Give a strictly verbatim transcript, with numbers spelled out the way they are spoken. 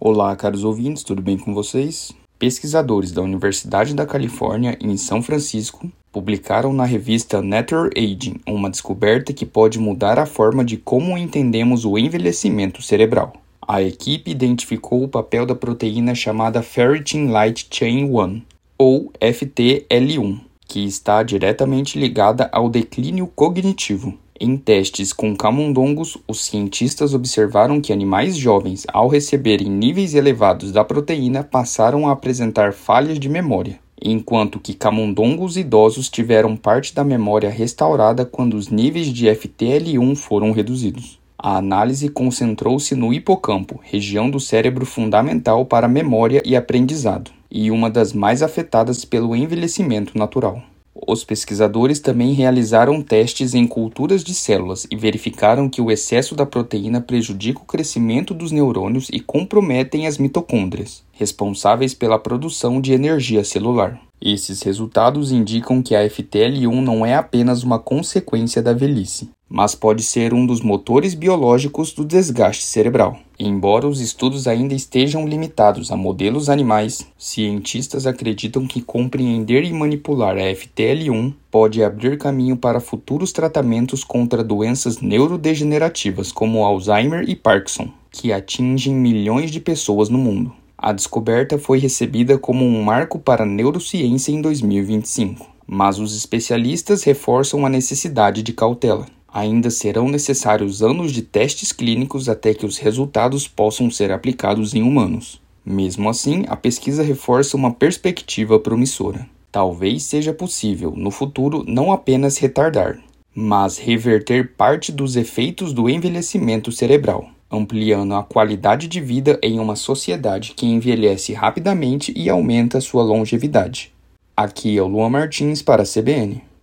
Olá, caros ouvintes, tudo bem com vocês? Pesquisadores da Universidade da Califórnia, em São Francisco, publicaram na revista Nature Aging uma descoberta que pode mudar a forma de como entendemos o envelhecimento cerebral. A equipe identificou o papel da proteína chamada Ferritin Light Chain um, ou F T L um, que está diretamente ligada ao declínio cognitivo. Em testes com camundongos, os cientistas observaram que animais jovens, ao receberem níveis elevados da proteína, passaram a apresentar falhas de memória, enquanto que camundongos idosos tiveram parte da memória restaurada quando os níveis de F T L um foram reduzidos. A análise concentrou-se no hipocampo, região do cérebro fundamental para a memória e aprendizado, e uma das mais afetadas pelo envelhecimento natural. Os pesquisadores também realizaram testes em culturas de células e verificaram que o excesso da proteína prejudica o crescimento dos neurônios e comprometem as mitocôndrias, responsáveis pela produção de energia celular. Esses resultados indicam que a F T L um não é apenas uma consequência da velhice, mas pode ser um dos motores biológicos do desgaste cerebral. Embora os estudos ainda estejam limitados a modelos animais, cientistas acreditam que compreender e manipular a F T L um pode abrir caminho para futuros tratamentos contra doenças neurodegenerativas como Alzheimer e Parkinson, que atingem milhões de pessoas no mundo. A descoberta foi recebida como um marco para a neurociência em dois mil e vinte e cinco, mas os especialistas reforçam a necessidade de cautela. Ainda serão necessários anos de testes clínicos até que os resultados possam ser aplicados em humanos. Mesmo assim, a pesquisa reforça uma perspectiva promissora. Talvez seja possível, no futuro, não apenas retardar, mas reverter parte dos efeitos do envelhecimento cerebral, ampliando a qualidade de vida em uma sociedade que envelhece rapidamente e aumenta sua longevidade. Aqui é o Luan Martins para a C B N.